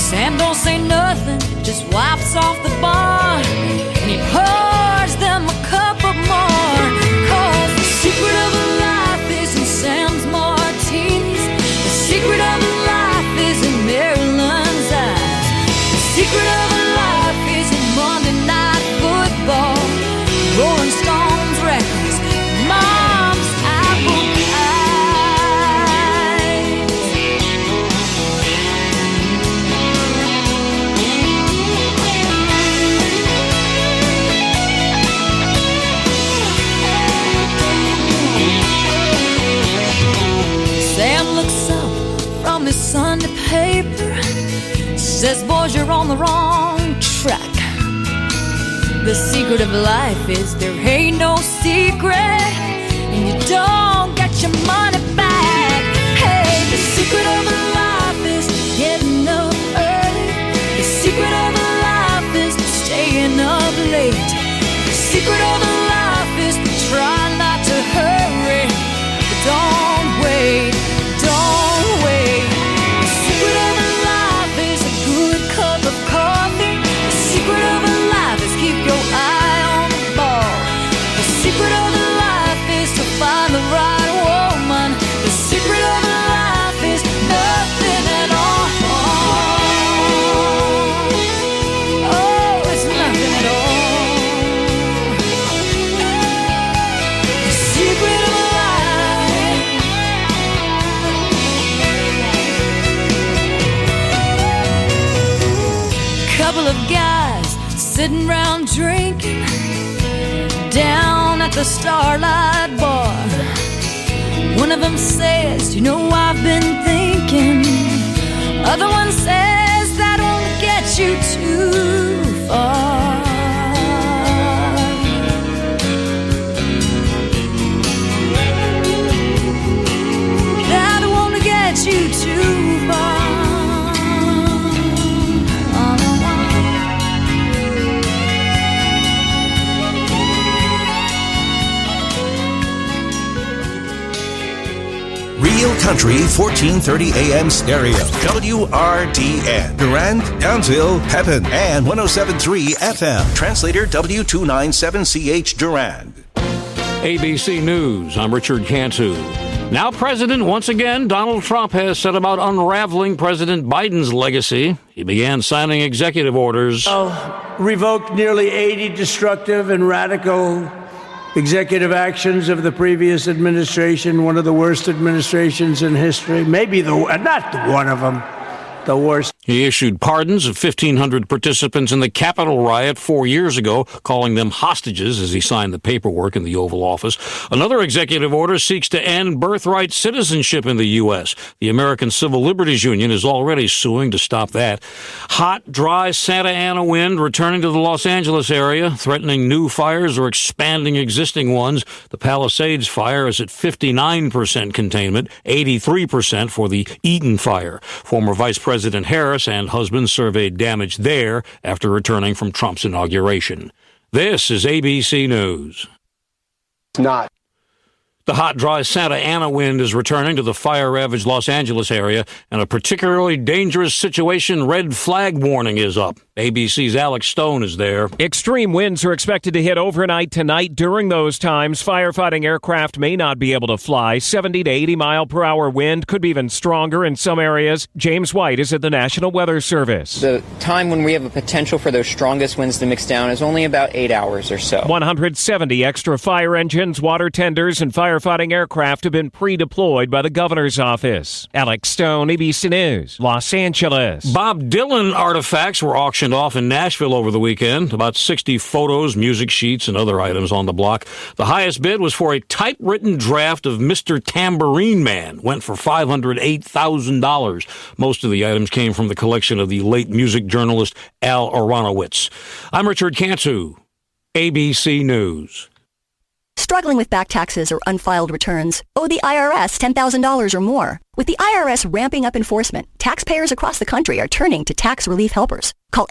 Sam don't say nothing, just wipes off the bar, and he pours them a cup of more. 'Cause the secret of a life is in Sam's martinis. The secret of a life is in Maryland's eyes. The secret of a life is in Monday Night Football, Rolling Stones records, Mom's apple pies. Sam looks up from his Sunday paper, says, boys, you're on the wrong track. The secret of life is there ain't no secret, and you don't get your money back. Hey, the secret of life is getting up early. The secret of life is staying up late. The secret of life is trying not to hurry, but don't wait, don't wait. The secret of life is a good cup of coffee. The secret of life is keep your eye on the ball. The secret of life is to find the right woman. The secret of life is nothing at all. Oh, it's nothing at all. The secret of life. Couple of guys sitting around drinking down at the Starlight Bar. One of them says, you know, I've been thinking. Other one says, that won't get you too far. That won't get you too far. Real Country 1430 AM stereo. WRDN. Durand, Townsville, Pepin, and 107.3 FM. Translator W297CH Durand. ABC News, I'm Richard Cantu. Now president once again, Donald Trump has set about unraveling President Biden's legacy. He began signing executive orders. Revoked nearly 80 destructive and radical executive actions of the previous administration, one of the worst administrations in history, maybe not one of them, the worst. He issued pardons of 1,500 participants in the Capitol riot 4 years ago, calling them hostages as he signed the paperwork in the Oval Office. Another executive order seeks to end birthright citizenship in the U.S. The American Civil Liberties Union is already suing to stop that. Hot, dry Santa Ana wind returning to the Los Angeles area, threatening new fires or expanding existing ones. The Palisades fire is at 59% containment, 83% for the Eaton fire. Former Vice President Harris and husband surveyed damage there after returning from Trump's inauguration. This is ABC News. It's not. The hot, dry Santa Ana wind is returning to the fire-ravaged Los Angeles area, and a particularly dangerous situation red flag warning is up. ABC's Alex Stone is there. Extreme winds are expected to hit overnight tonight. During those times, firefighting aircraft may not be able to fly. 70 to 80 mile per hour wind could be even stronger in some areas. James White is at the National Weather Service. The time when we have a potential for those strongest winds to mix down is only about 8 hours or so. 170 extra fire engines, water tenders, and firefighting aircraft have been pre-deployed by the governor's office. Alex Stone, ABC News, Los Angeles. Bob Dylan artifacts were auctioned off in Nashville over the weekend. About 60 photos, music sheets, and other items on the block. The highest bid was for a typewritten draft of Mr. Tambourine Man. Went for $508,000. Most of the items came from the collection of the late music journalist Al Aronowitz. I'm Richard Cantu, ABC News. Struggling with back taxes or unfiled returns? Owe the IRS $10,000 or more? With the IRS ramping up enforcement, taxpayers across the country are turning to tax relief helpers. Call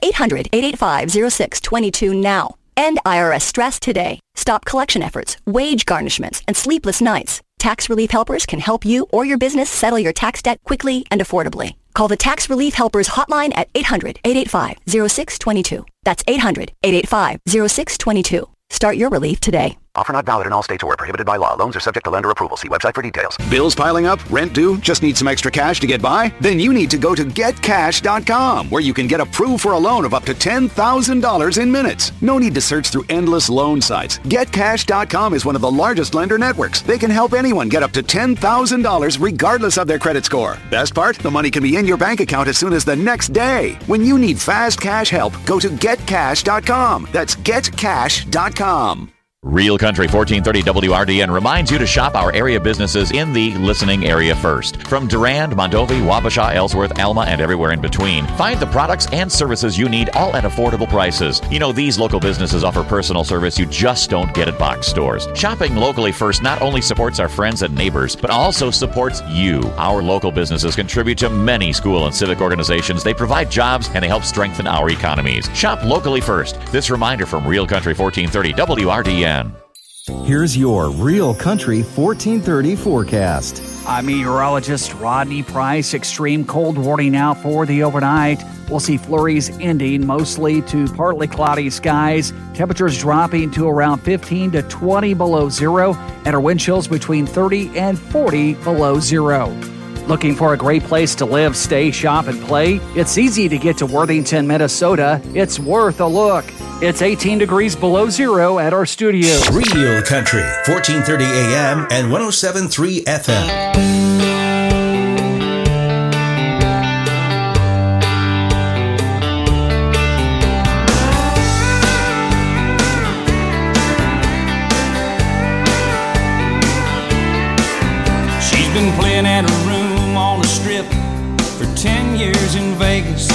800-885-0622 now. End IRS stress today. Stop collection efforts, wage garnishments, and sleepless nights. Tax relief helpers can help you or your business settle your tax debt quickly and affordably. Call the Tax Relief Helpers hotline at 800-885-0622. That's 800-885-0622. Start your relief today. Offer not valid in all states or where prohibited by law. Loans are subject to lender approval. See website for details. Bills piling up? Rent due? Just need some extra cash to get by? Then you need to go to GetCash.com, where you can get approved for a loan of up to $10,000 in minutes. No need to search through endless loan sites. GetCash.com is one of the largest lender networks. They can help anyone get up to $10,000 regardless of their credit score. Best part? The money can be in your bank account as soon as the next day. When you need fast cash help, go to GetCash.com. That's GetCash.com. Real Country 1430 WRDN reminds you to shop our area businesses in the listening area first. From Durand, Mondovi, Wabasha, Ellsworth, Alma, and everywhere in between. Find the products and services you need, all at affordable prices. You know, these local businesses offer personal service you just don't get at box stores. Shopping locally first not only supports our friends and neighbors, but also supports you. Our local businesses contribute to many school and civic organizations. They provide jobs and they help strengthen our economies. Shop locally first. This reminder from Real Country 1430 WRDN. Here's your Real Country 1430 forecast. I'm meteorologist Rodney Price. Extreme cold warning out for the overnight. We'll see flurries ending mostly to partly cloudy skies. Temperatures dropping to around 15 to 20 below zero, and our wind chills between 30 and 40 below zero. Looking for a great place to live, stay, shop, and play? It's easy to get to Worthington, Minnesota. It's worth a look. It's 18 degrees below zero at our studio. Real Country, 1430 AM and 107.3 FM. She's been playing at a room on the strip for 10 years in Vegas.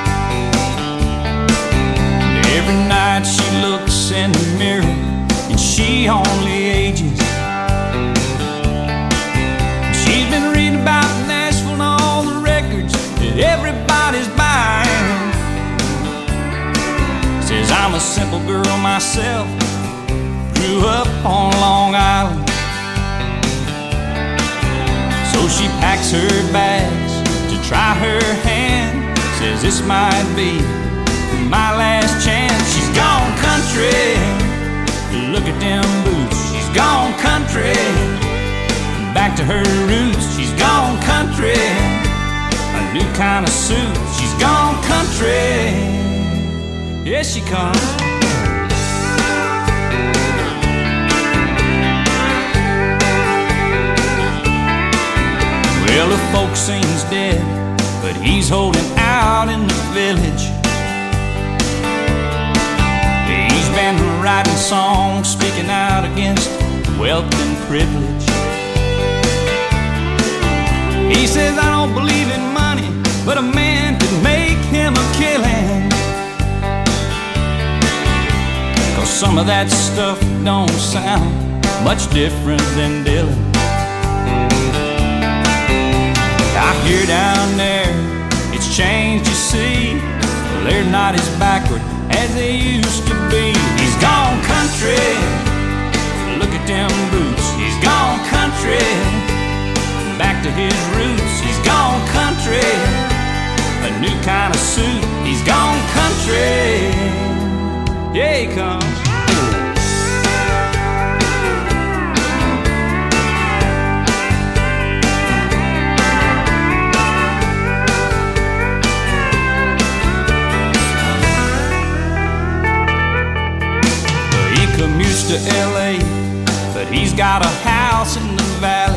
Every night she looks in the mirror and she only ages. She's been reading about Nashville and all the records that everybody's buying. Says I'm a simple girl myself, grew up on Long Island. So she packs her bags to try her hand. Says this might be my last chance. She's gone country. Look at them boots. She's gone country. Back to her roots. She's gone country. A new kind of suit. She's gone country. Yes, she comes. Well, the folk sings dead, but he's holding out in the village. He's been writing songs, speaking out against wealth and privilege. He says, I don't believe in money, but a man could make him a killing. 'Cause some of that stuff don't sound much different than Dylan. I hear down there, it's changed, you see. Well, they're not as backward as they used to be. He's gone country. Look at them boots. He's gone country. Back to his roots. He's gone country. A new kind of suit. He's gone country. Yeah, he comes. Commutes to LA, but he's got a house in the valley.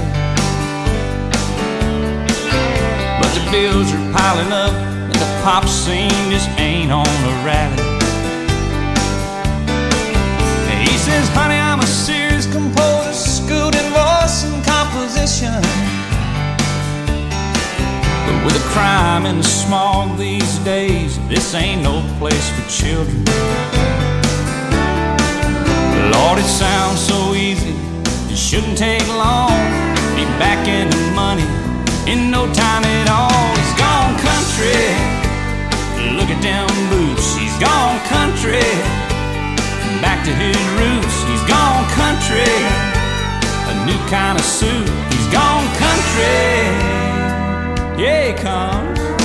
But the bills are piling up and the pop scene just ain't on a rally. He says, honey, I'm a serious composer, schooled in voice and composition. But with the crime and the smog these days, this ain't no place for children. Lord, it sounds so easy, it shouldn't take long. Be back in the money in no time at all. He's gone country. Look at them boots. He's gone country. Back to his roots. He's gone country. A new kind of suit. He's gone country. Yeah, he comes.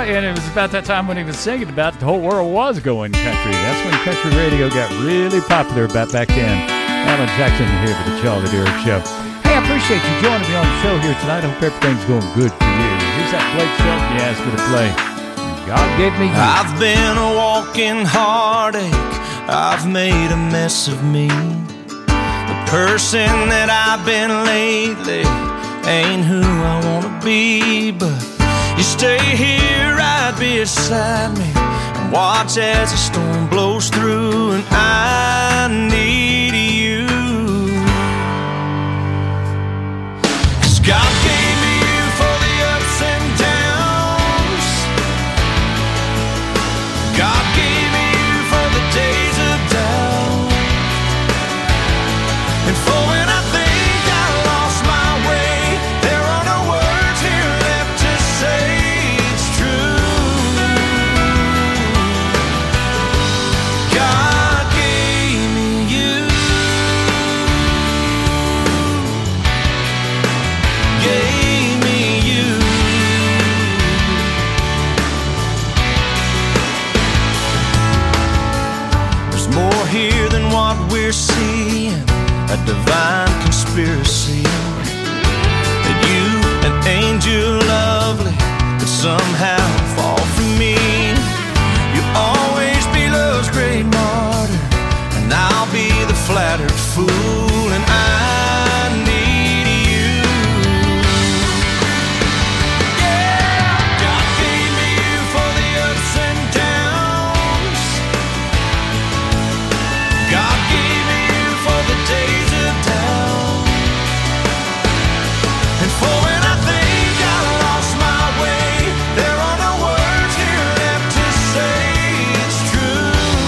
and it was about that time when he was singing about the whole world was going country. That's when country radio got really popular back then. Alan Jackson here for the Charlie Derrick Show. Hey, I appreciate you joining me on the show here tonight. I hope everything's going good for you. Here's that Blake Shelton you asked me to play. God gave me you. I've been a walking heartache. I've made a mess of me. The person that I've been lately ain't who I wanna be, but you stay here right beside me and watch as the storm blows through, and I need you. 'Cause God gave me you for the ups and downs. God gave me you for the days of doubt, and for when I think I lost my way, there are no words here left to say it's true. God gave me you. Gave me you. There's more here than what we're seeing, a divine conspiracy. That you, an angel lovely, could somehow fall from me. You'll always be love's great martyr, and I'll be the flattered fool, and I need you. Yeah, God gave me you for the ups and downs. God gave me you for the days of doubt, and for when I think I lost my way, there are no words here left to say it's true.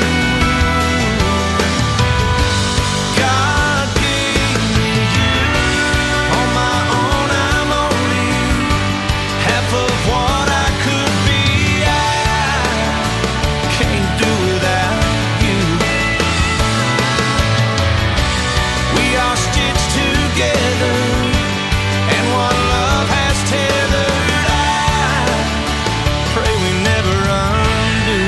God gave me you. On my own I'm only half of what I could be. I can't do without you. We are stitched together, and one love has tethered. I pray we never undo.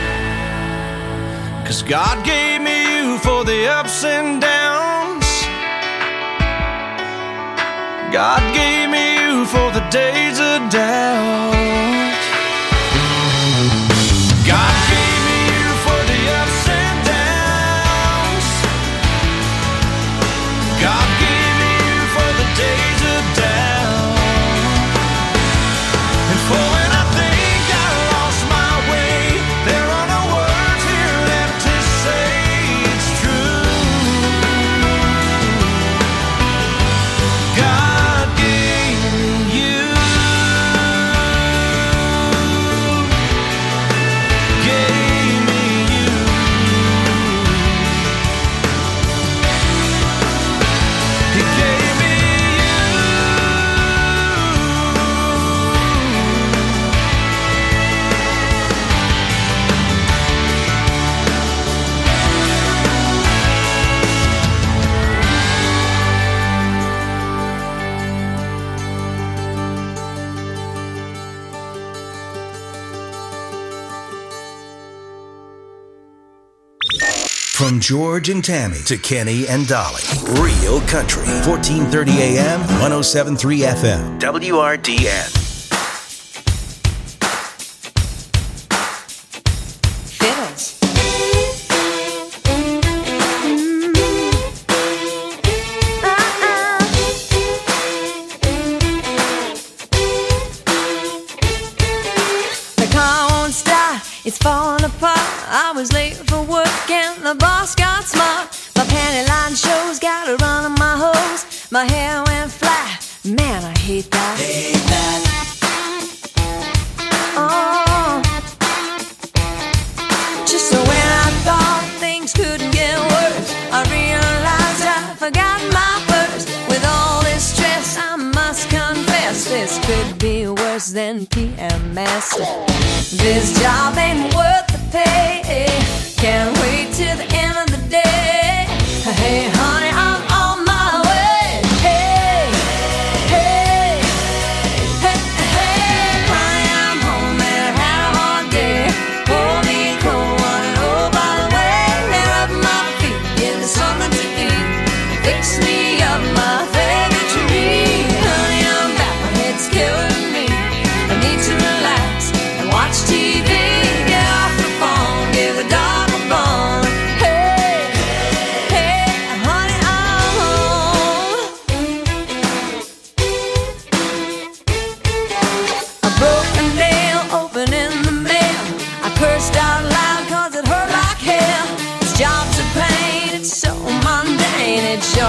'Cause God gave me you for the ups and downs. God gave me you for the days of doubt. God gave me you for the ups and downs. God gave me you for the days of doubt, and for when I think I lost my way, there are no words here left to say it's true. God gave me you. Gave me you. He gave me From George and Tammy to Kenny and Dolly. Real country. 1430 AM, 107.3 FM. WRDN. Fiddles. The car won't start, it's falling apart. I was late for work and the boss got smart. My panty line shows, got a run on my hose. My hair went flat, man I hate that. Hate that. Oh. Just when I thought things couldn't get worse, I realized I forgot my purse. With all this stress, I must confess, this could be worse than PMS. This job ain't worth the pay. Can't wait till the end of the day. Hey honey, I'm on my way. Hey, hey, hey, hey, honey, I'm on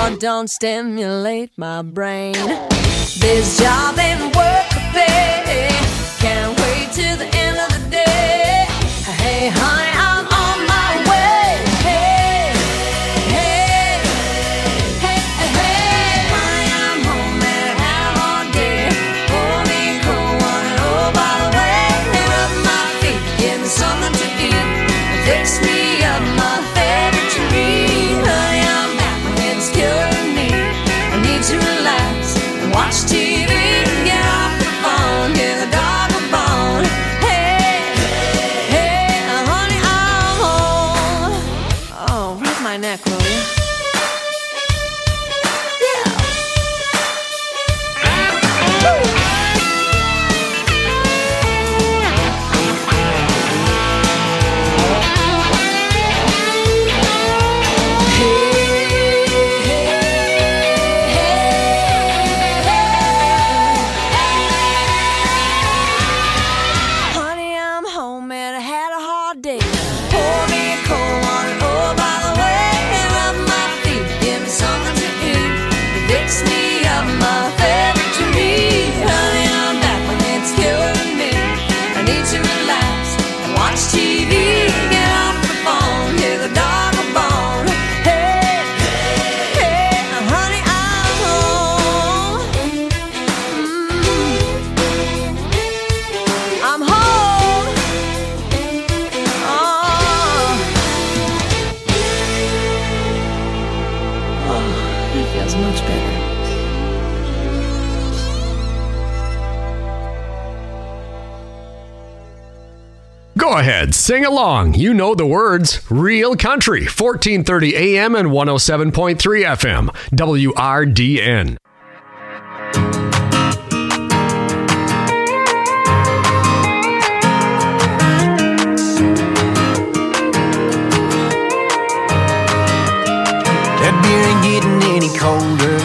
Oh, don't stimulate my brain. This job ain't worth the pay. Can't wait till the end of the day. Hey, honey, I'm on my way. Hey, hey, hey, hey. Honey, I'm home and I had a hard day. Pour me a cold one and oh, by the way, lay up my feet, give me something to eat, fix me up my favorite treat. Honey, I'm back, my head's killing me. I need to relax and watch TV. Get off the phone, get the dog a bone. Hey, hey, honey, I'm home. Oh, rub my neck, will you? Yeah. Woo. Honey, I'm home and I had a hard day. Pour me a cold one and oh, by the way, rub my feet, give me something to eat, fix me up my favorite treat. Honey, I'm back, my head's killing me. I need to relax and watch TV. Get off the phone, hear the dog a bone. Hey, hey, honey, I'm home. I'm home. Oh, that feels much better. Go ahead, sing along. You know the words. Real Country, 1430 AM and 107.3 FM, WRDN. That beer ain't getting any colder,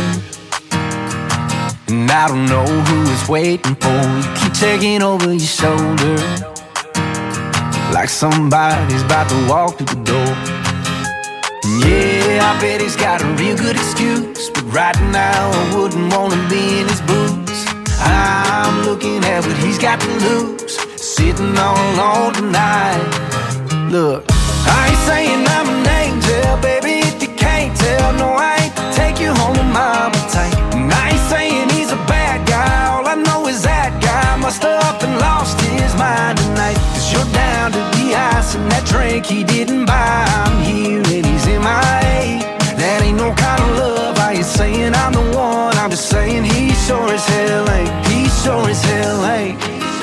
and I don't know who it's waiting for. You keep checking over your shoulder, like somebody's about to walk through the door. And yeah, I bet he's got a real good excuse, but right now I wouldn't want to be in his boots. I'm looking at what he's got to lose, sitting all alone tonight. Look, I ain't saying I'm an angel, baby, if you can't tell. No, I ain't to take you home with mama tight. And I ain't saying he's a bad guy, all I know is that guy must have up and lost his mind tonight. Cause you're down to the ice and that drink he didn't buy. I'm here and he's MIA. That ain't no kind of love. I ain't saying I'm the one, I'm just saying he sure as hell ain't. He sure as hell ain't.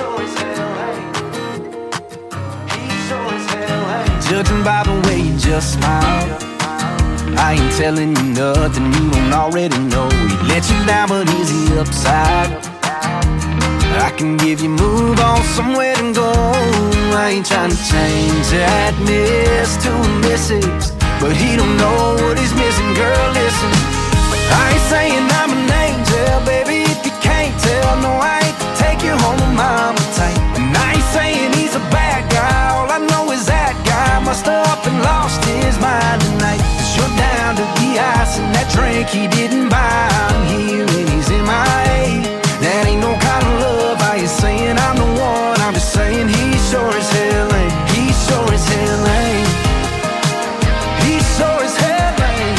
Judging by the way you just smile, I ain't telling you nothing you don't already know. He let you down, but is he upside? I can give you move on somewhere to go. I ain't trying to change that miss to a missus, but he don't know what he's missing. Girl, listen, I ain't saying I'm an angel, baby, if you can't tell. No, I ain't to take you home with mama tight. And I ain't saying he's a bad guy, all I know is that guy must have up and lost his mind tonight. Cause you're down to the ice and that drink he didn't buy. I'm here and he's MIA. That ain't no kind of love. I ain't saying I'm the one, I'm just saying he sure as hell ain't. He sure as hell ain't. He sure as hell ain't.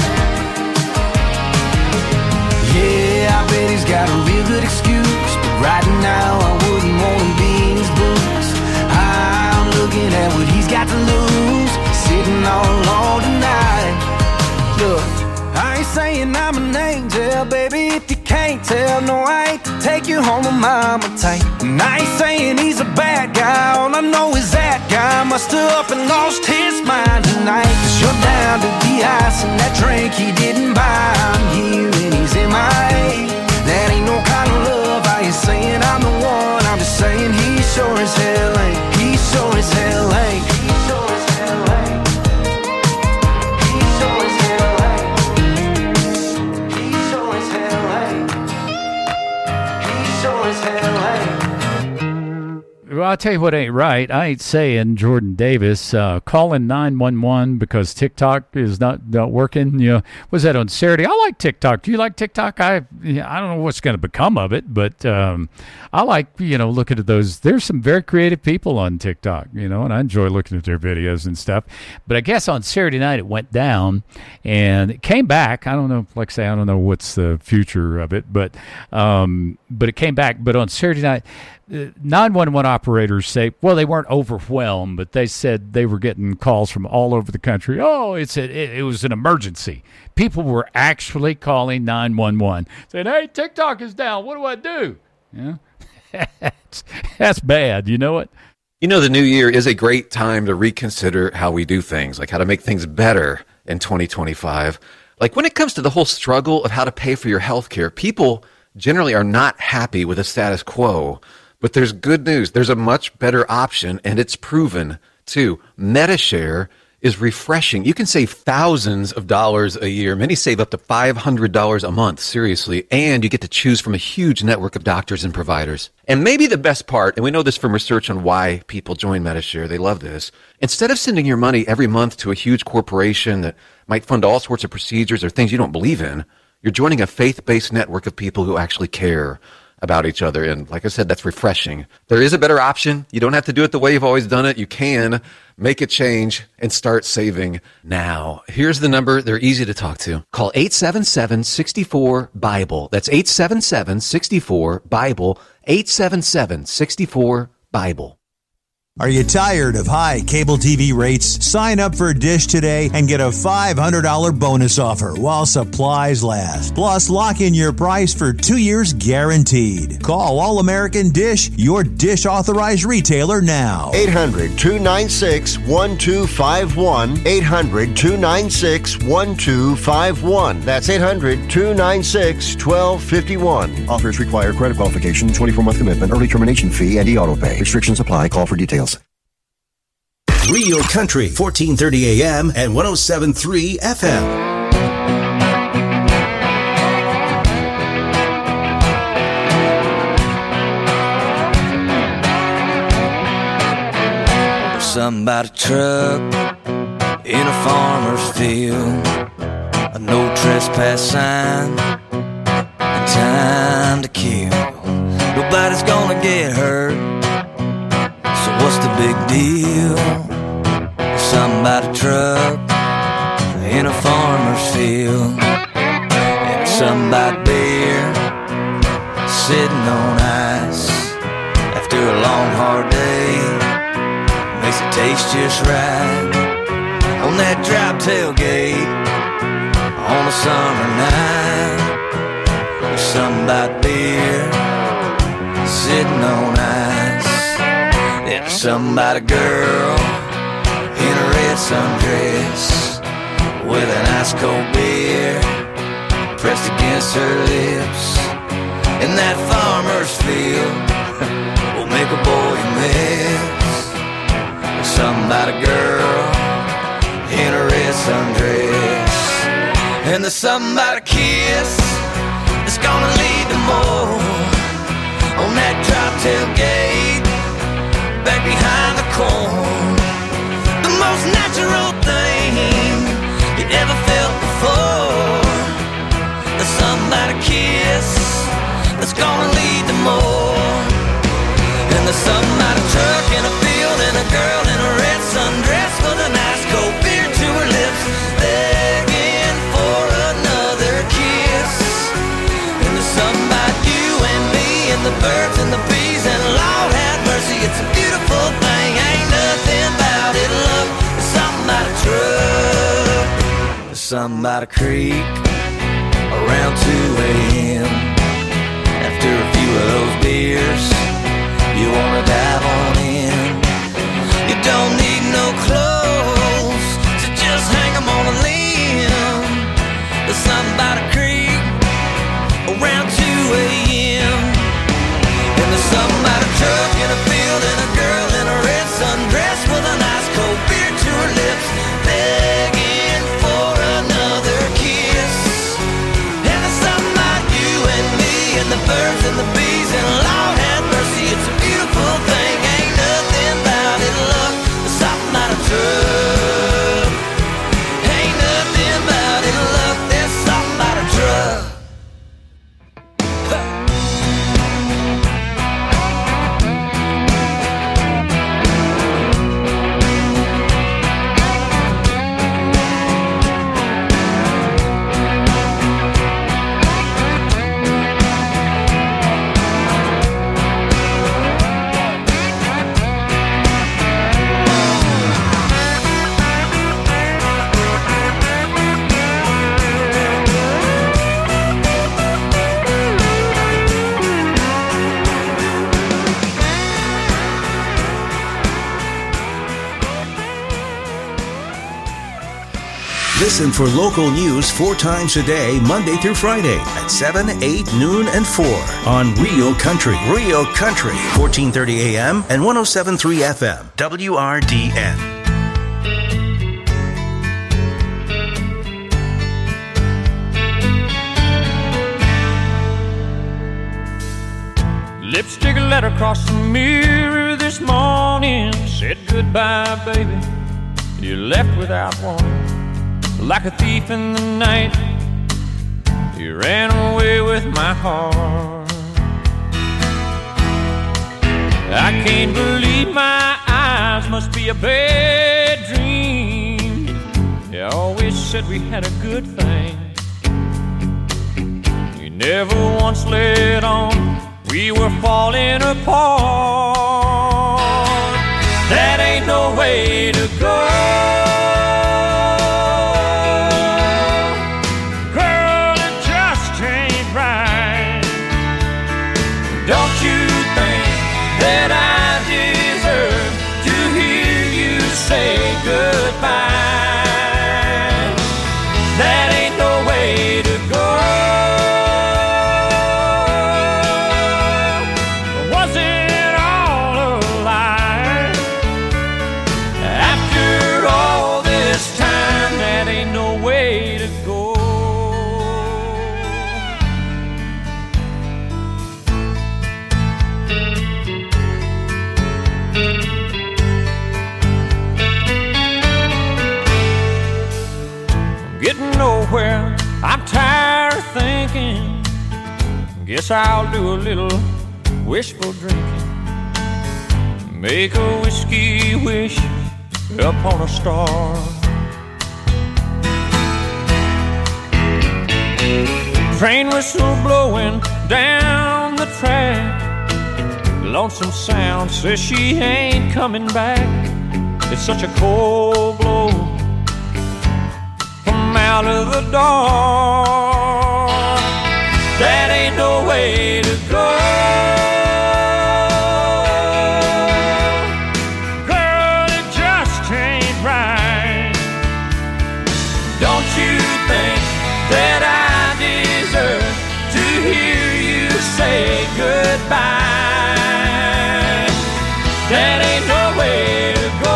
Yeah, I bet he's got a real good excuse, but right now I wouldn't want to be in his boots. I'm looking at what he's got to lose, sitting all alone tonight. Look, I ain't saying I'm an angel, baby, if you can't tell. No, I ain't to take you home with mama tight. And I ain't saying he's a bad guy, all I know is that guy must have up and lost his mind tonight. Cause you're down to the ice and that drink he didn't buy. I'm here and he's MIA. That ain't no kind of love. I ain't saying I'm the one, I'm just saying he sure as hell ain't. He sure as hell ain't. He sure as hell ain't. He sure as hell ain't. He sure as hell ain't. He sure as hell ain't. Well, I'll tell you what ain't right. I ain't saying Jordan Davis calling 911 because TikTok is not working. You know, was that on Saturday? I like TikTok. Do you like TikTok? I don't know what's going to become of it, but I like, looking at those. There's some very creative people on TikTok, and I enjoy looking at their videos and stuff. But I guess on Saturday night it went down and it came back. I don't know, like I say, I don't know what's the future of it, but it came back. But on Saturday night, 911 operators say, well, they weren't overwhelmed, but they said they were getting calls from all over the country. Oh, it was an emergency. People were actually calling 911, saying, hey, TikTok is down. What do I do? That's bad. You know what? The new year is a great time to reconsider how we do things, like how to make things better in 2025. Like when it comes to the whole struggle of how to pay for your health care, people generally are not happy with the status quo. But there's good news. There's a much better option, and it's proven, too. MediShare is refreshing. You can save thousands of dollars a year. Many save up to $500 a month, seriously. And you get to choose from a huge network of doctors and providers. And maybe the best part, and we know this from research on why people join MediShare, they love this. Instead of sending your money every month to a huge corporation that might fund all sorts of procedures or things you don't believe in, you're joining a faith-based network of people who actually care about each other. And like I said, that's refreshing. There is a better option. You don't have to do it the way you've always done it. You can make a change and start saving now. Here's the number. They're easy to talk to. Call 877-64-BIBLE. That's 877-64-BIBLE. 877-64-BIBLE. Are you tired of high cable TV rates? Sign up for Dish today and get a $500 bonus offer while supplies last. Plus, lock in your price for 2 years guaranteed. Call All American Dish, your Dish authorized retailer now. 800-296-1251. 800-296-1251. That's 800-296-1251. Offers require credit qualification, 24-month commitment, early termination fee, and e-auto pay. Restrictions apply. Call for details. Real Country, 1430 AM and 107.3 FM. Somebody truck in a farmer's field, a no trespass sign, and time to kill. Nobody's gonna get hurt, so what's the big deal? Somebody truck in a farmer's field, and somebody beer sitting on ice after a long hard day. Makes it taste just right on that drop tailgate on a summer night. There's somebody beer sitting on ice. There's somebody girl in a red sundress with an ice cold beer pressed against her lips. In that farmer's field will make a boy miss. Somebody girl in a red sundress, and there's somebody kiss that's gonna lead to more on that drop tailgate back behind the corn. The most natural thing you ever felt before. There's somebody kiss that's gonna lead to more, and there's somebody truck in a field and a girl in a red sundress with an ice cold beer to her lips, begging for another kiss. And there's somebody you and me and the birds and the bees, and Lord have mercy, it's a beautiful thing. Ain't nothing about it, love. There's somebody truck, there's somebody creek around 2 a.m. After a few of those beers, you wanna dive on in. You don't need no clothes, so just hang 'em on a limb. There's somebody creek around 2 a.m. And there's somebody truck in a field and a girl in a red sundress with an ice cold beer to her lips, begging for another kiss. And there's somebody you and me and the birds and the bees, and Lord have mercy, it's a beautiful thing. Listen for local news 4 times a day, Monday through Friday at 7, 8, noon, and 4 on Real Country. Real Country, 1430 AM and 107.3 FM. WRDN. Lipstick letter across the mirror this morning said goodbye, baby. You left without warning. Like a thief in the night, you ran away with my heart. I can't believe my eyes, must be a bad dream. You always said we had a good thing. You never once let on we were falling apart. That ain't no way to go. I'm tired of thinking. Guess I'll do a little wishful drinking. Make a whiskey wish upon a star. Train whistle blowing down the track. Lonesome sound says she ain't coming back. It's such a cold blow out of the dark. That ain't no way to go. Girl, it just ain't right. Don't you think that I deserve to hear you say goodbye? That ain't no way to go.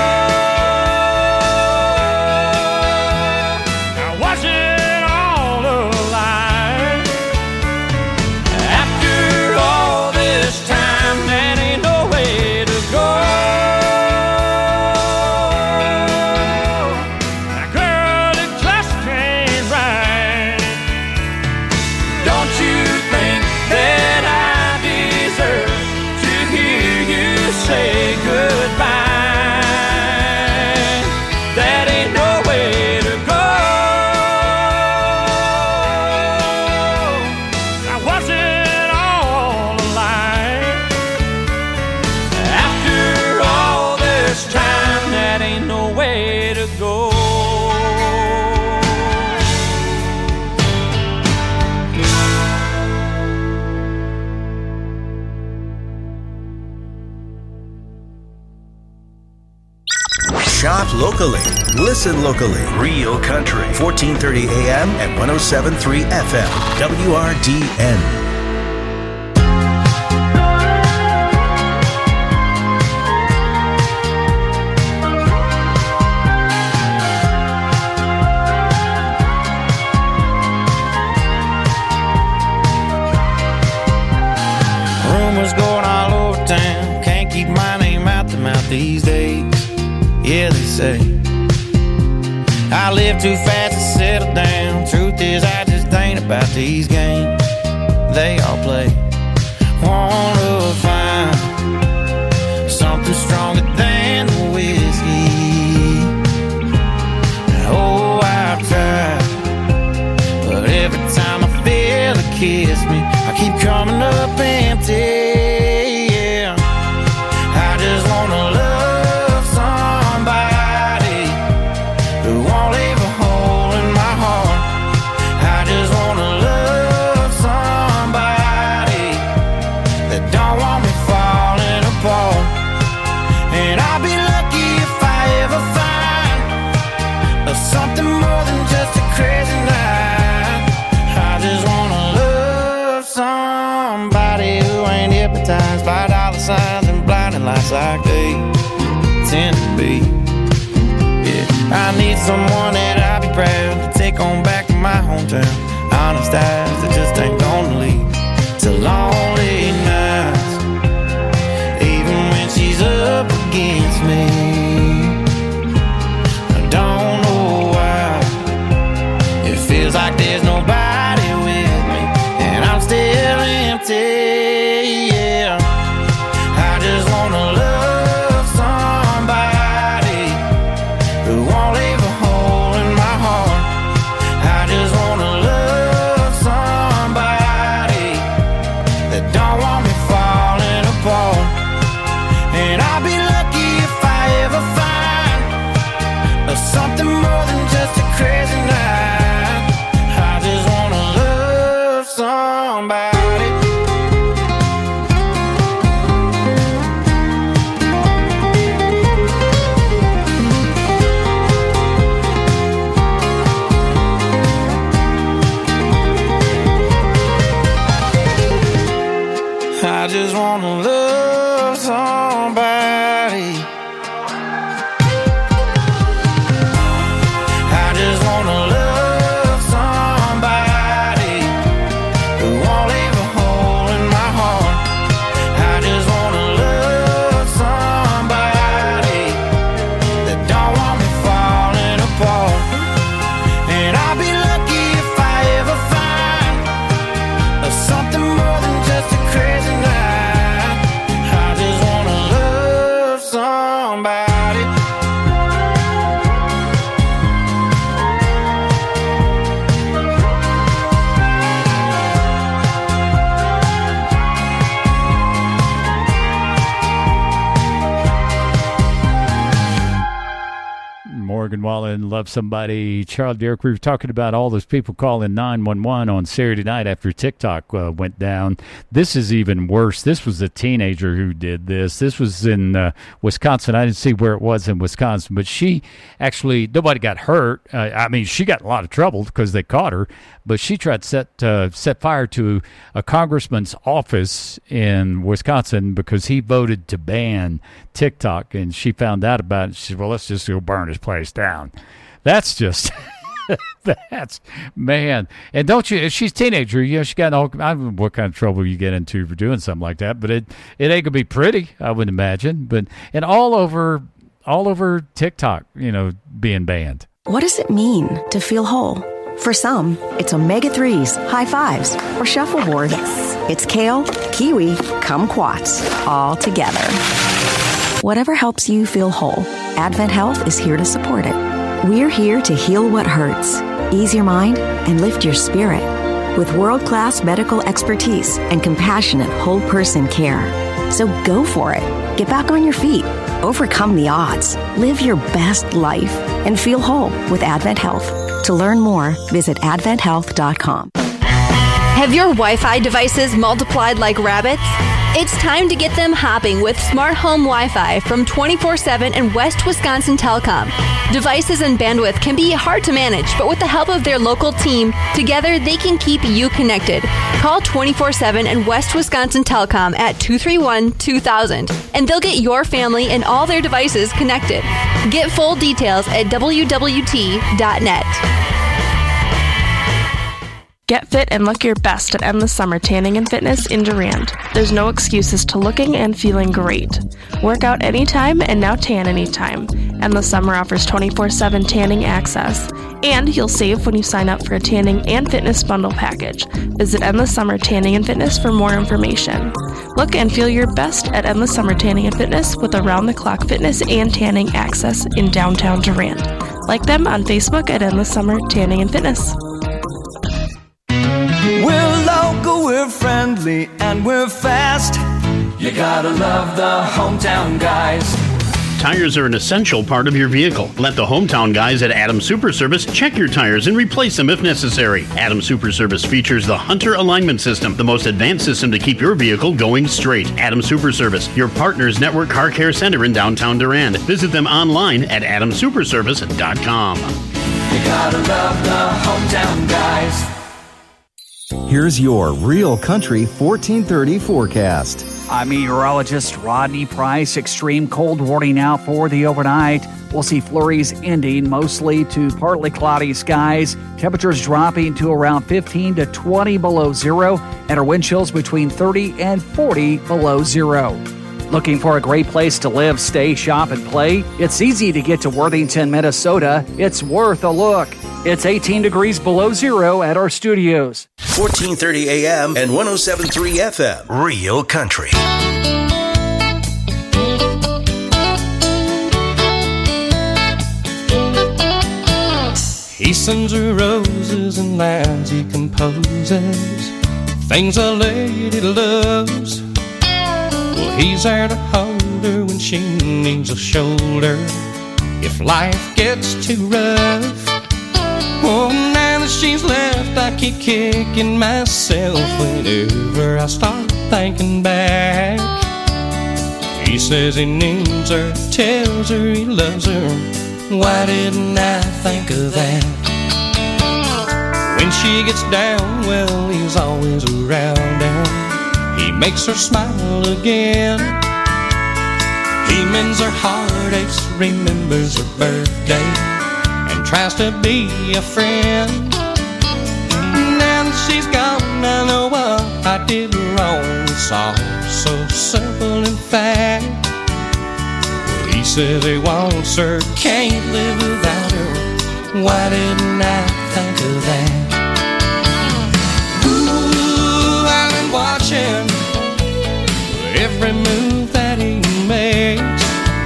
Shop locally. Listen locally. Real Country. 1430 AM and 107.3 FM. WRDN. Rumors going all over town. Can't keep my name out the mouth these days. Yeah, they say I live too fast to settle down. Truth is, I just ain't about these games they all play. Wanna find something stronger than the whiskey. Oh, I've tried, but every time I feel it kiss me, I keep coming up empty. Yeah, I just wanna love that be. Yeah, I need someone that I'll be proud to take on back to my hometown. Honest eyes that just ain't gonna leave to lonely nights, even when she's up against me. I don't know why it feels like there's nobody with me, and I'm still empty. Yeah, I just wanna love somebody who won't leave a hole in my heart. I just wanna love somebody that don't want me falling apart. And I'll be lucky if I ever find something more than just a crazy night. I just wanna love somebody. I just wanna love somebody. I just wanna love somebody who won't leave a hole in my heart. I just wanna love somebody that don't want me falling apart. And I'll be lucky if I ever find something more than just a crazy night. I just wanna love somebody. Morgan Wallen, Love Somebody. Charlie Derrick, we were talking about all those people calling 911 on Saturday night after TikTok went down. This is even worse. This was a teenager who did this. This was in Wisconsin. I didn't see where it was in Wisconsin, but she actually, nobody got hurt. I mean, she got in a lot of trouble because they caught her, but she tried to set fire to a congressman's office in Wisconsin because he voted to ban TikTok, and she found out about it. She said, well, let's just go burn his place down. That's just that's, man. And don't you, if she's a teenager, you know, she got all, I don't know what kind of trouble you get into for doing something like that, but it ain't gonna be pretty, I would imagine. But and all over TikTok, you know, being banned. What does it mean to feel whole? For some, it's omega-3s, high fives, or shuffleboard. Yes. It's kale, kiwi, kumquats, all together. Whatever helps you feel whole, Advent Health is here to support it. We're here to heal what hurts, ease your mind, and lift your spirit with world-class medical expertise and compassionate whole-person care. So go for it. Get back on your feet. Overcome the odds. Live your best life and feel whole with Advent Health. To learn more, visit adventhealth.com. Have your Wi-Fi devices multiplied like rabbits? It's time to get them hopping with Smart Home Wi-Fi from 24/7 and West Wisconsin Telecom. Devices and bandwidth can be hard to manage, but with the help of their local team, together they can keep you connected. Call 24/7 and West Wisconsin Telecom at 231-2000, and they'll get your family and all their devices connected. Get full details at wwt.net. Get fit and look your best at Endless Summer Tanning and Fitness in Durand. There's no excuses to looking and feeling great. Work out anytime and now tan anytime. Endless Summer offers 24/7 tanning access. And you'll save when you sign up for a tanning and fitness bundle package. Visit Endless Summer Tanning and Fitness for more information. Look and feel your best at Endless Summer Tanning and Fitness with around-the-clock fitness and tanning access in downtown Durand. Like them on Facebook at Endless Summer Tanning and Fitness. We're local, we're friendly, and we're fast. You gotta love the hometown guys. Tires are an essential part of your vehicle. Let the hometown guys at Adams Super Service check your tires and replace them if necessary. Adams Super Service features the Hunter Alignment System, the most advanced system to keep your vehicle going straight. Adams Super Service, your partner's network car care center in downtown Durand. Visit them online at adamsuperservice.com. You gotta love the hometown guys. Here's your Real Country 1430 forecast. I'm meteorologist Rodney Price. Extreme cold warning out for the overnight. We'll see flurries ending mostly to partly cloudy skies. Temperatures dropping to around 15 to 20 below zero, and our wind chills between 30 and 40 below zero. Looking for a great place to live, stay, shop, and play? It's easy to get to Worthington, Minnesota. It's worth a look. It's 18 degrees below zero at our studios. 1430 AM and 107.3 FM. Real Country. He sends her roses and lines he composes, things a lady loves. Well, he's there to hold her when she needs a shoulder, if life gets too rough. Oh, now that she's left, I keep kicking myself whenever I start thinking back. He says he needs her, tells her he loves her. Why didn't I think of that? When she gets down, well, he's always around and he makes her smile again. He mends her heartaches, remembers her birthday, and tries to be a friend. Now that she's gone, I know what I did wrong. It's all so simple in fact. He says he wants her, can't live without her. Why didn't I think of that? Ooh, I've been watching every move that he makes.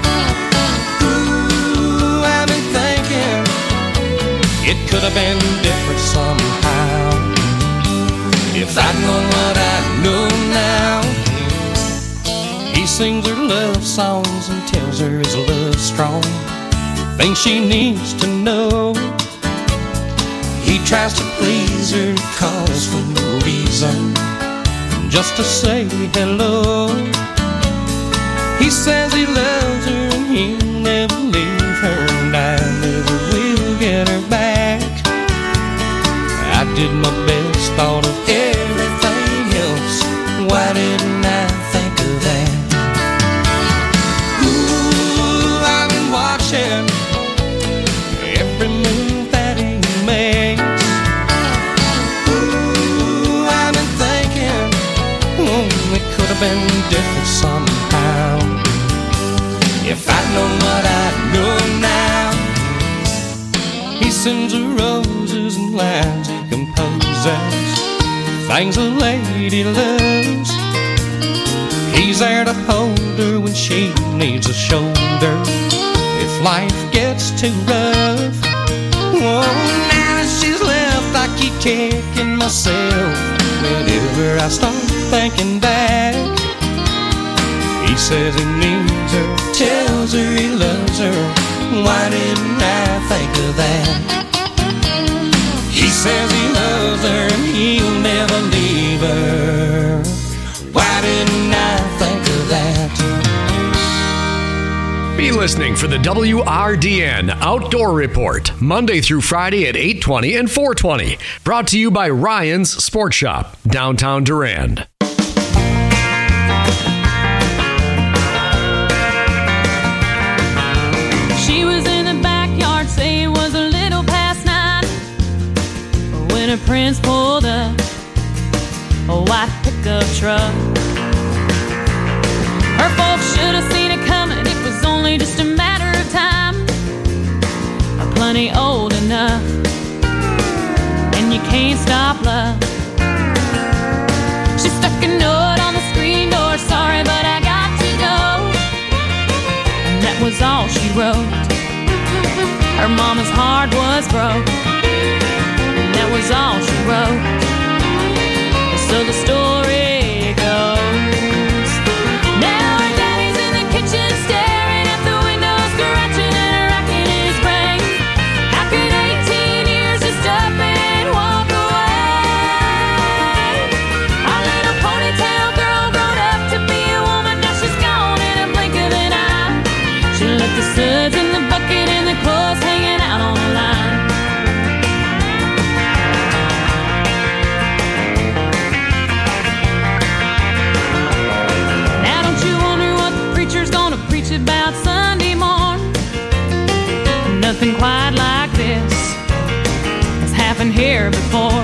Ooh, I've been thinking it could have been different somehow, if I'd known what I know now. He sings her love songs and tells her his love's strong, things she needs to know. He tries to please her, calls for no reason, just to say hello. He says he loves her and he'll never leave her, and I never will get her back. I did my best, thought of everything else. Why didn't I think of that? Every move that he makes. Ooh, I've been thinking, it could have been different somehow, if I'd known what I know now. He sends her roses and lines he composes, things a lady loves. He's there to hold her when she needs a shoulder, if life gets too rough. Oh, now that she's left, I keep kicking myself whenever I start thinking back. He says he needs her, tells her he loves her. Why didn't I think of that? He says he loves her and he'll never leave her. Why didn't I think of that? Be listening for the WRDN Outdoor Report, Monday through Friday at 8:20 and 4:20. Brought to you by Ryan's Sports Shop, downtown Durand. She was in the backyard, say it was a little past 9, when her prince pulled up a white pickup truck. Her folks should have seen it coming, it was only just a matter of time. Plenty old enough, and you can't stop love. She stuck a note on the screen door, sorry but I got to go. And that was all she wrote. Her mama's heart was broke, and that was all she wrote. So the story goes, now her daddy's in the kitchen staring at the window, scratching and racking his brain. How could 18 years just up and walk away? Our little ponytail girl grown up to be a woman, now she's gone in a blink of an eye. She left the suds in the bucket and the clothes hanging out on the line. Nothing quite like this has happened here before.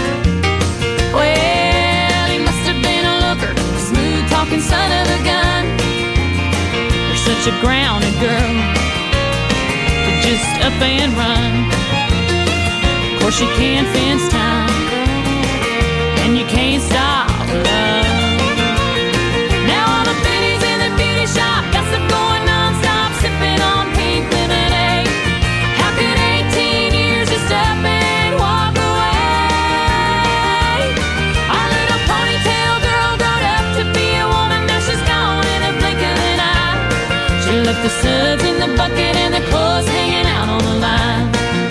Well, he must have been a looker, smooth talking son of a gun. You're such a grounded girl to just up and run. Of course you can't fence time, and you can't stop love. Now all the biddies in the beauty shop gossip going non-stop, sipping on pink lemonade. How could 18 years just up and walk away? Our little ponytail girl grown up to be a woman, now she's gone in a blink of an eye. She left the suds in the bucket and the clothes hanging out on the line.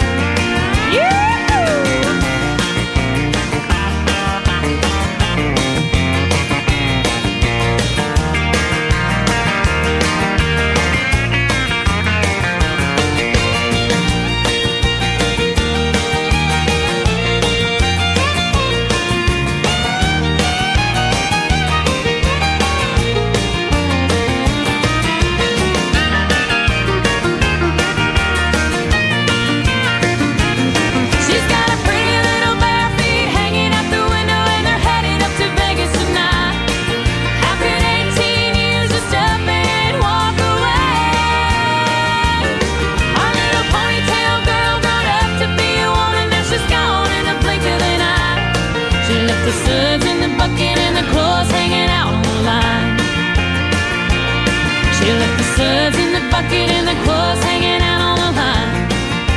The suds in the bucket and the clothes hanging out on the line. She left the suds in the bucket and the clothes hanging out on the line.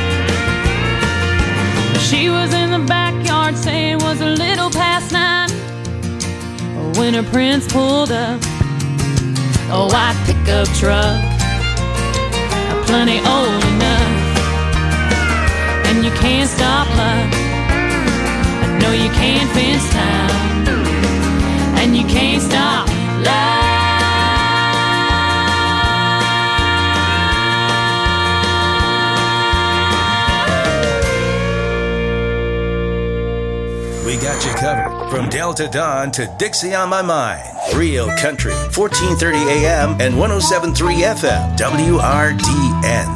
She was in the backyard saying it was a little past 9 when her prince pulled up a white pickup truck, plenty old enough, and you can't stop love. No, you can't fence time, and you can't stop love. We got you covered from Delta Dawn to Dixie on My Mind. Real Country, 1430 AM and 107.3 FM, WRDN.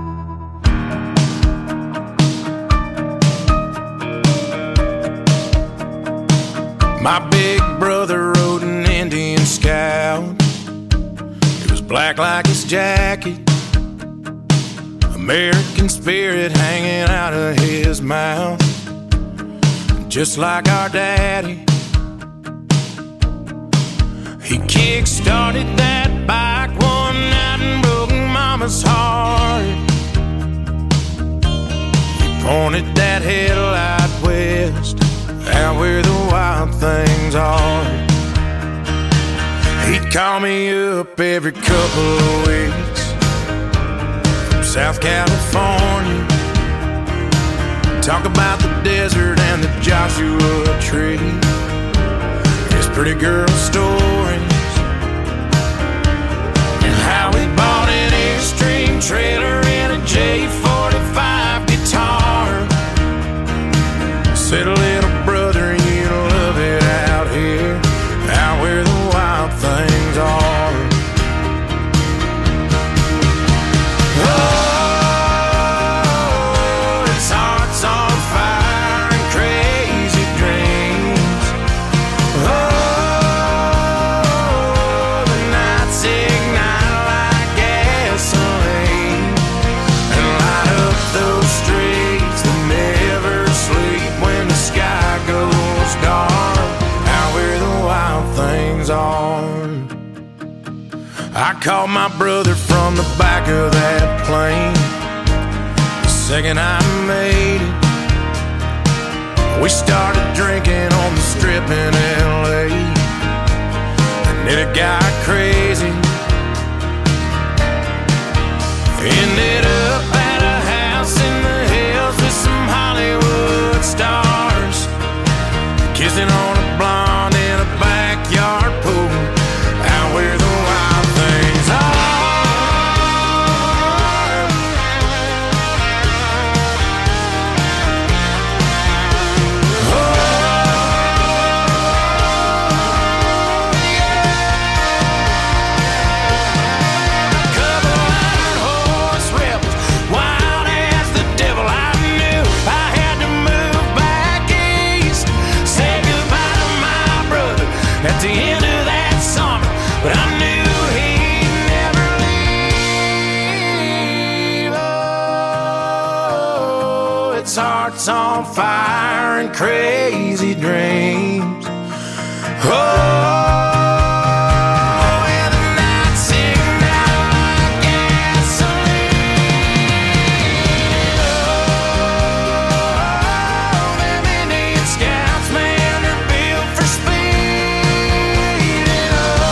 My big brother rode an Indian Scout. It was black like his jacket, American spirit hanging out of his mouth, just like our daddy. He kick-started that bike one night and broke Mama's heart. He pointed that headlight west, out where the wild things are. He'd call me up every couple of weeks from South California, talk about the desert and the Joshua Tree, his pretty girl stories, and how he bought an Airstream trailer and a J45 guitar. Said, little brother, you love it out here, out where the wild things are. Oh, his heart's on fire and crazy dreams. Oh, the nights ignite like gasoline and light up those streets that never sleep when the sky goes dark, out where the wild things are. I called my brother from the back of that plane the second I made it. We started drinking on the strip in LA, and then it got crazy. Ended up at a house in the hills with some Hollywood stars, kissing on a blonde in a backyard pool, out where the wild things are. Couple iron horse rebels, wild nights, hearts on fire and crazy dreams. Oh, and the night sing out like gasoline. Oh, them Indian scouts, man, they're built for speed. And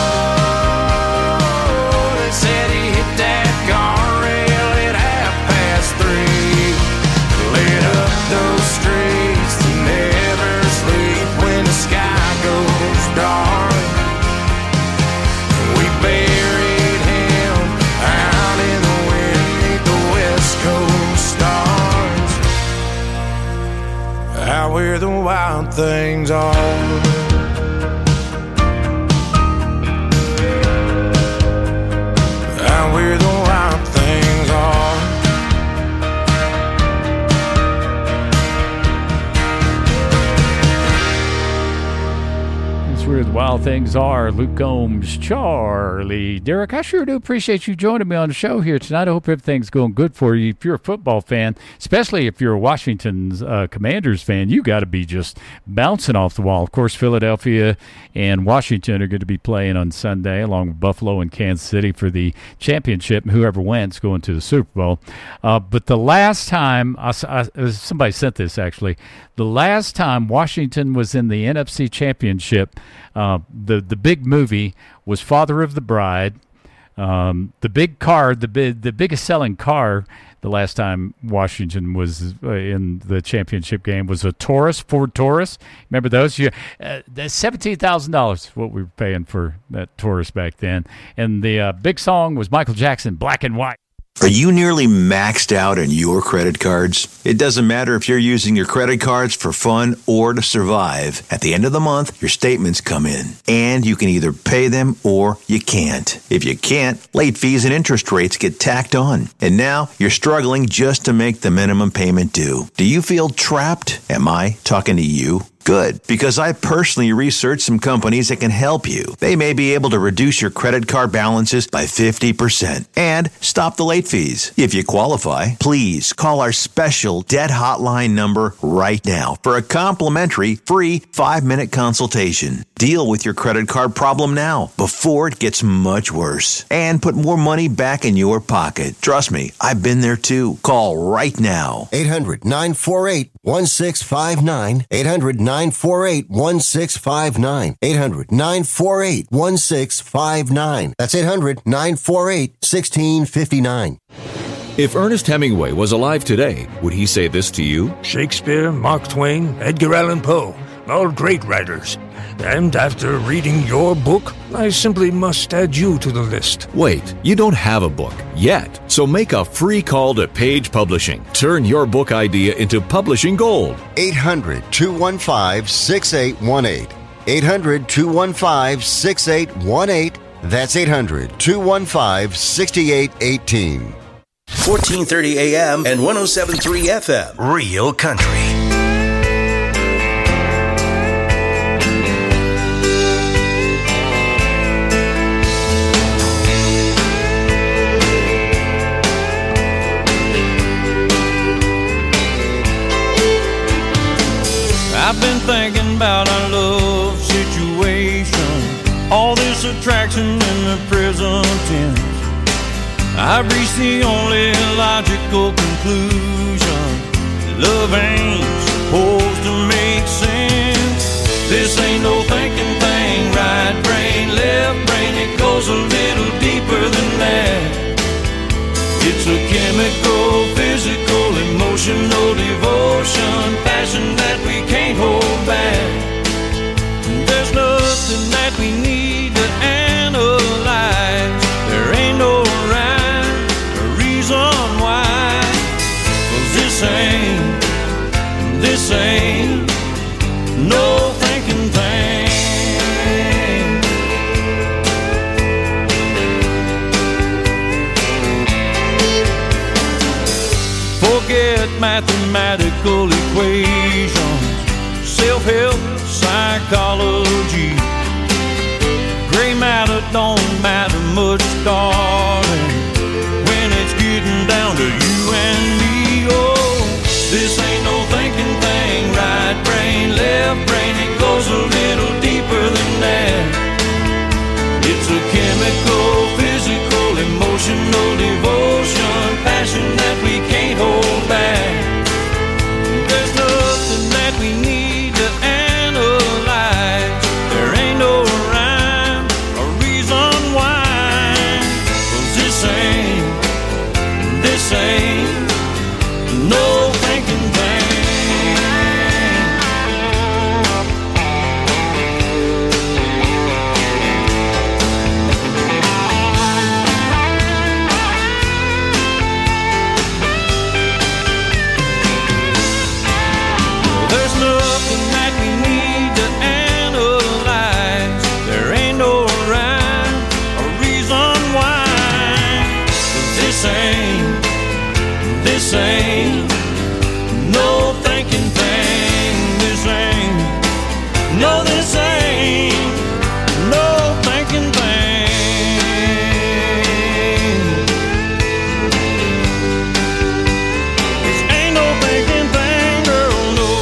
oh, they said he hit that guardrail at 3:30. Lit up those streets to never sleep when the sky goes dark. We buried him out in the wind beneath the West Coast stars. Out where the wild things are. Out where the wild things are. That's where the wild things are. Luke Combs, Charlie. Derek, I sure do appreciate you joining me on the show here tonight. I hope everything's going good for you. If you're a football fan, especially if you're a Washington's Commanders fan, you got to be just bouncing off the wall. Of course, Philadelphia and Washington are going to be playing on Sunday, along with Buffalo and Kansas City for the championship, and whoever wins going to the Super Bowl. But the last time, somebody sent this actually, the last time Washington was in the NFC Championship, the big movie was Father of the Bride. The big car, the biggest selling car the last time Washington was in the championship game was a Taurus, Ford Taurus. Remember those? That's $17,000 what we were paying for that Taurus back then. And the big song was Michael Jackson, Black and White. Are you nearly maxed out on your credit cards? It doesn't matter if you're using your credit cards for fun or to survive. At the end of the month, your statements come in, and you can either pay them or you can't. If you can't, late fees and interest rates get tacked on. And now you're struggling just to make the minimum payment due. Do you feel trapped? Am I talking to you? Good, because I personally researched some companies that can help you. They may be able to reduce your credit card balances by 50% and stop the late fees. If you qualify, please call our special debt hotline number right now for a complimentary free 5-minute consultation. Deal with your credit card problem now before it gets much worse and put more money back in your pocket. Trust me, I've been there too. Call right now. 800-948-1659. 800-948-1659. 800-948-1659. That's 800-948-1659. If Ernest Hemingway was alive today, would he say this to you? Shakespeare, Mark Twain, Edgar Allan Poe, all great writers. And after reading your book, I simply must add you to the list. Wait, you don't have a book yet. So make a free call to Page Publishing. Turn your book idea into publishing gold. 800-215-6818. 800-215-6818. That's 800-215-6818. 1430 AM and 107.3 FM. Real Country. I've been thinking about our love situation, all this attraction in the present tense. I've reached the only logical conclusion: love ain't supposed to make sense. This ain't no thinking thing, right brain, left brain, it goes a little deeper than that. It's a chemical, physical, emotional devotion, passion that we can't hold back. There's nothing that we need to analyze. There ain't no rhyme or reason why. 'Cause this ain't no thinking thing. Forget mathematical equations, self-help, psychology. Gray matter don't matter much, darling, when it's getting down to you and me. Oh, this ain't no This ain't no thinking thing. This ain't, no, this ain't no thinking thing. This ain't no thinking thing, girl, no.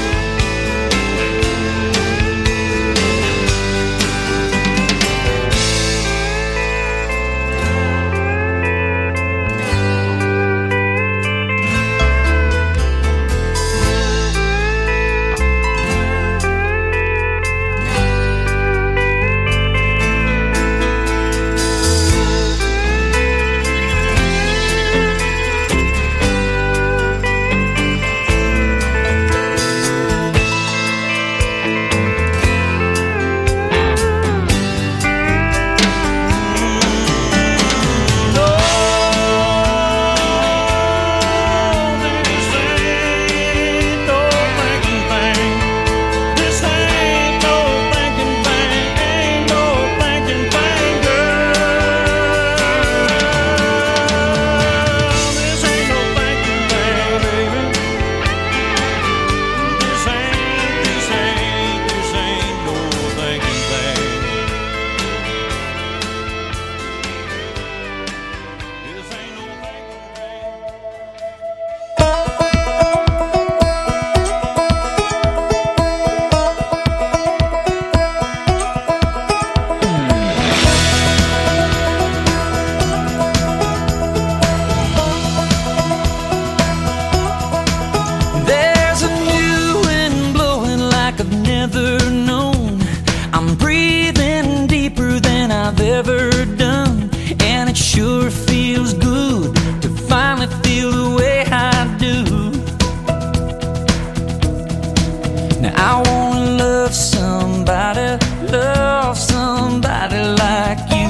There's a new wind blowing like I've never known. I'm breathing deeper than I've ever done, and it sure feels good to finally feel the way I do. Now I wanna love somebody like you.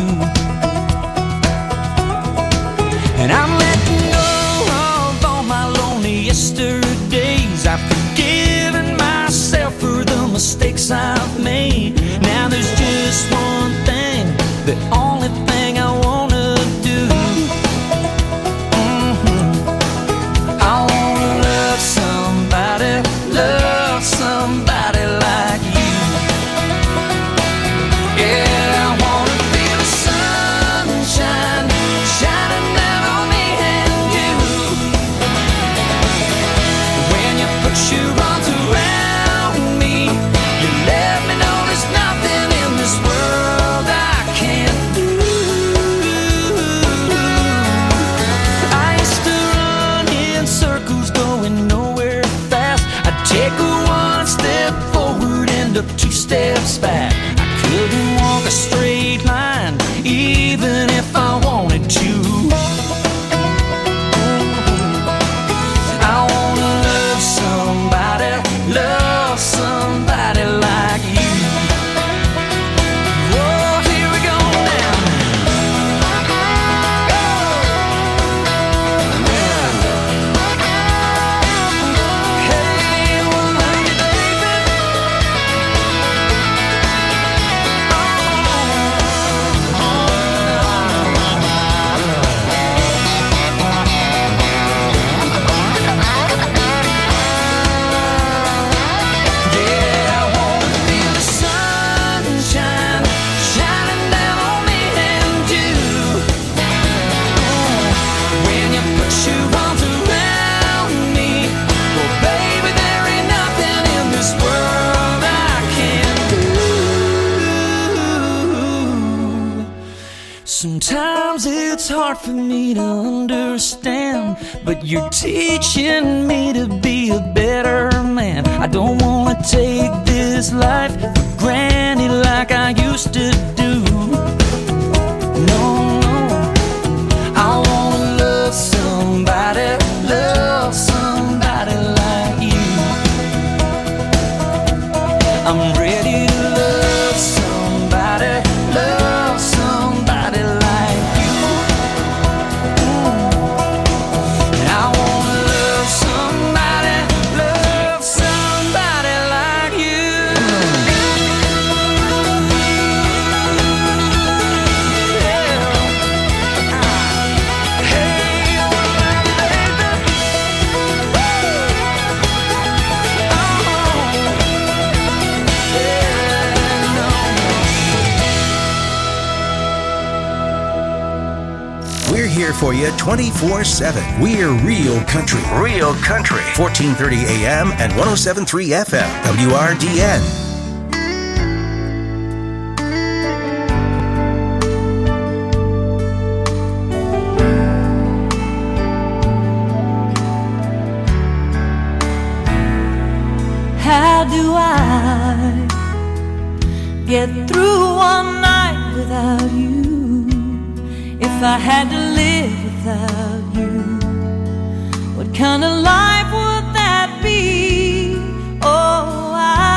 And I'm letting go of all my lonely yesterdays. I've forgiven myself for the mistakes I've made. Now there's just one thing, the only thing I wanna do. I wanna love somebody like you. Yeah, I wanna feel the sunshine shining down on me and you. When you put your arms around me, you let me know there's nothing in this world I can't do. I used to run in circles going nowhere fast. I'd take one step forward, end up two steps back. I couldn't walk a straight line even if I wanted to. I wanna love somebody like you. Oh, here we go now. Hey, well, love you, baby. Yeah, I wanna feel the sunshine shining down on me and you. When you put your arms around me, well, baby, there ain't nothing in this world I can't do. Sometimes it's hard for me to understand, but you're teaching me to be a better man. I don't wanna take this life for granted like I used to do. No, no, I wanna love somebody like you. I'm ready to love somebody like you. And I wanna love somebody like you. for you 24/7. We're Real Country. Real Country. 1430 AM and 107.3 FM. WRDN. How do I get through one night without you? If I had to live without you, what kind of life would that be? Oh,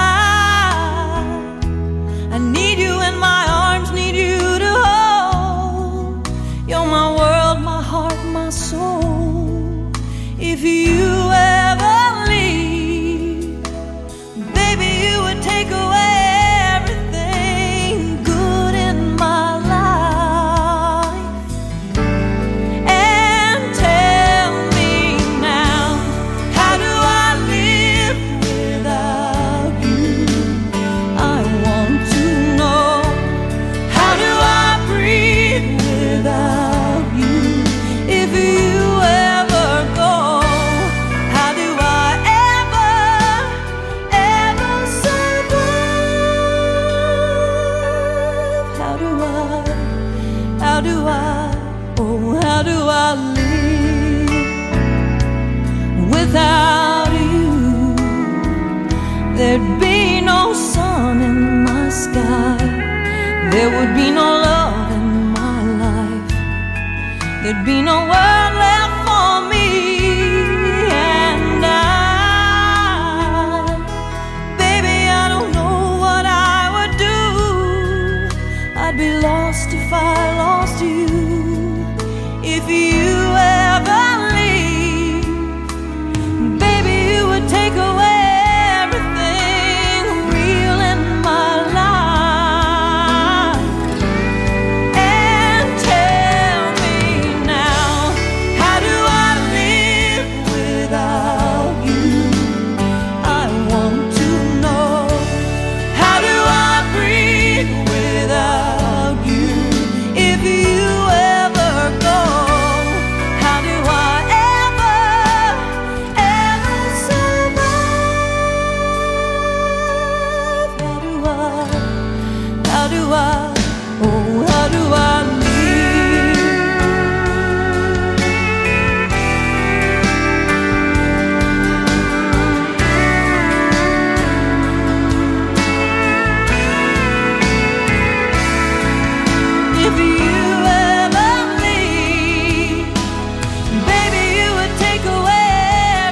I need you in my arms, need you to hold. You're my world, my heart, my soul. If you ever leave, baby, you would take away everything good in my life. And tell me now, how do I live without you? I want to know, how do I breathe without you? If you ever go, how do I ever survive? How do I live without you? There'd be no sun in my sky, there would be no love in my life, there'd be no world